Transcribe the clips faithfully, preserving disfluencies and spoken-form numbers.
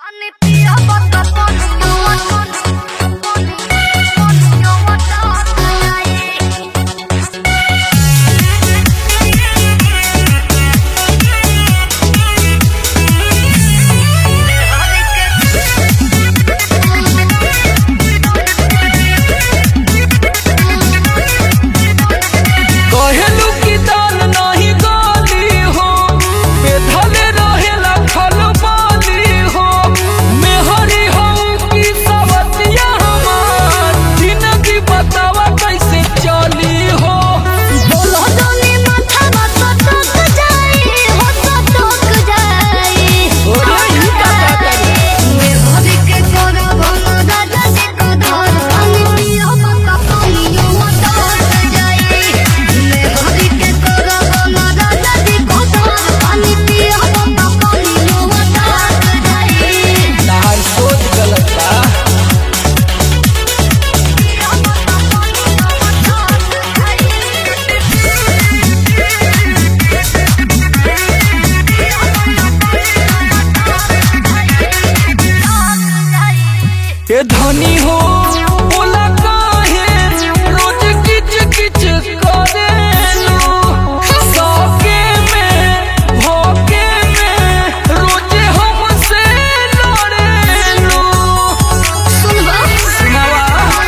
ए धनी हो बोला काहे रोज किच किच करेलू सौके में भोके में रोज हमसे लड़ेलू। सुनवा सुनावा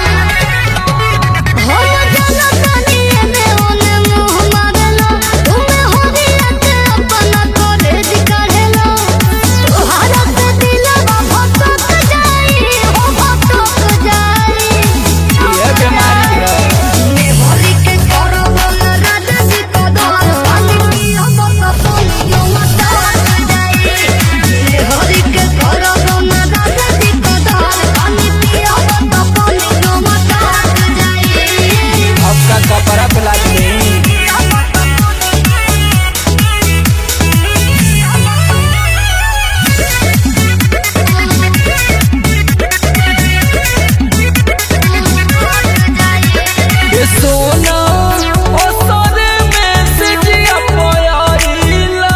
हो जाना तनी में ओने मुंह मारला तुमे हो दिया अपना करे दिखाड़ेला तोहरा से दिलवा भटक जाई हो भटक जाई ये बीमारी है मेहरी के करबो राज जी कदर पानी पियो तो पोलियो मत जाई मेहरी के करबो राज जी कदर पानी पियो तो पोलियो मत जाई। आपका कपड़ा पिला दे। ये सोना ओ सोने में से जिया पोयाइला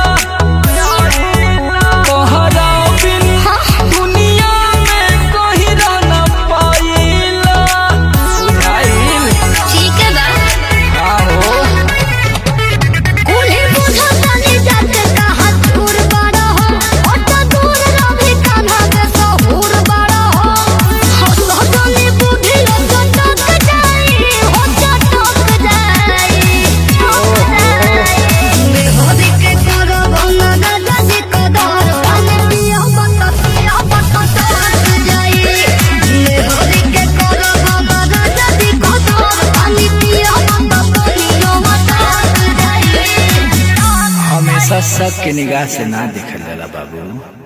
तोहरा बिन दुनिया में कहीं रह ना पाइला। आइल ठीक है बा आओ कुल्हे बुझा तानी जाते कहाँ दूर बड़ा हो और तो दूर रभी कान्हा के सहूर बड़ा हो हो तानी बुद्धि चटक जाई हो चटक जाई मेहरी के करबो राजा जी कदर पानी पियो बत पियो बत जाई मेहरी के करबो राजा जी कदर पानी पियो बत पियो मत जाई। हमेशा सबके निगाह से ना देखल जाला बाबू।